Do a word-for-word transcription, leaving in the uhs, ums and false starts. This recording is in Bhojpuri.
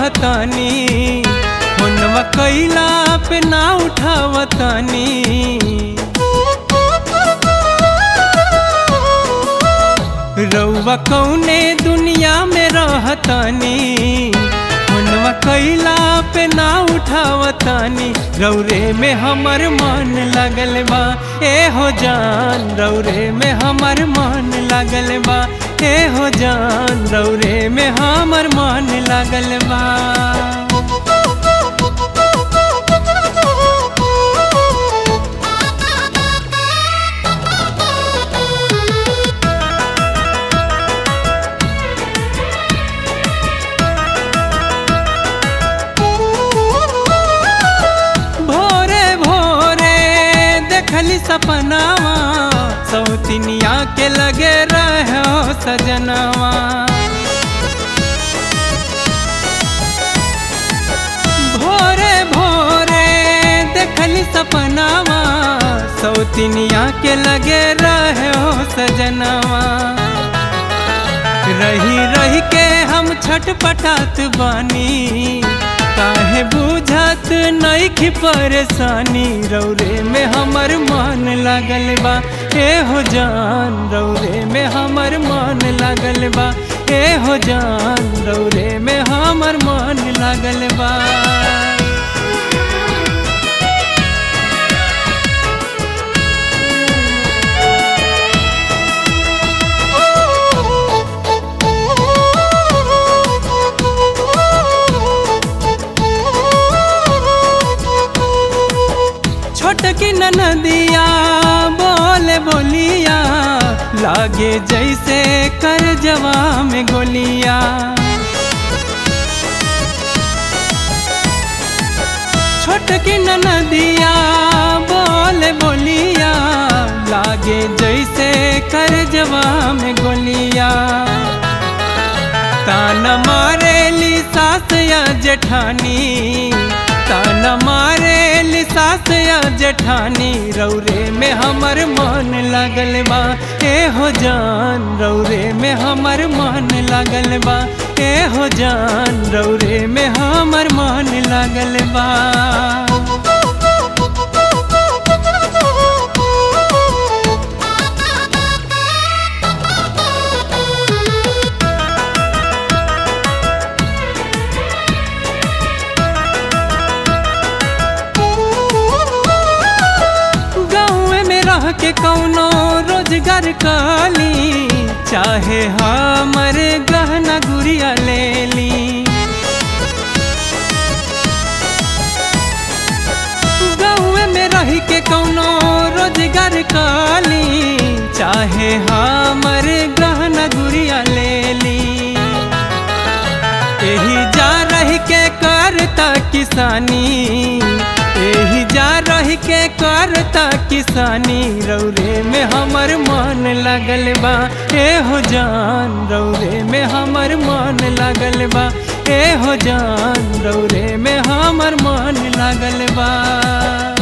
रहतानी, फोनवा कइला पे ना उठावतानी। रउआ कौने दुनिया में रहतानी, फोनवा कइला पे ना उठावतानी। रौरे में हमर मन लागल बा ए हो जान, रौरे में हमर मन लागल बा ए हो जान, रौरे में हमर मन लागल बा। देखली सपनावा सौतिनिया के लगे रहो सजनावा। भोरे भोरे देखली सपनावा सौतिनिया के लगे रहो सजनावा। रही रही के हम छटपटात बानी, काहे बुझत नइखी परेशानी। रौरे में हमर मन लागल बा ए हो जान, रौरे में हमर मन लागल बा ए हो जान, रौरे में हमर मन लागल बा। छोटकी ननदिया बोले बोलिया, लागे जैसे कर जवा में गोलिया। छोटकी ननदिया बोले बोलिया, लागे जैसे कर जवा में गोलिया। ताना मारेली सास या जेठानी, ताना मारेली सास या जेठानी। रौरे में हमर मन लागल बा ए हो जान, रौरे में हमर मन लागल बा ए हो जान, रौरे में हमर मन लागल बा। के कौनो रोजगार काली, चाहे हमर गहना गुड़िया ले ली। गाँव में रह के कौनो रोजगार काली, चाहे हमर गहना गुड़िया ले ली। यही जा रह के करता किसानी, यही जा रह के करता किसानी। रौरे में हमर मन लागल बा ए हो जान, रौरे में हमर मन लागल बा ए हो जान, रौरे में हमर मन लागल बा।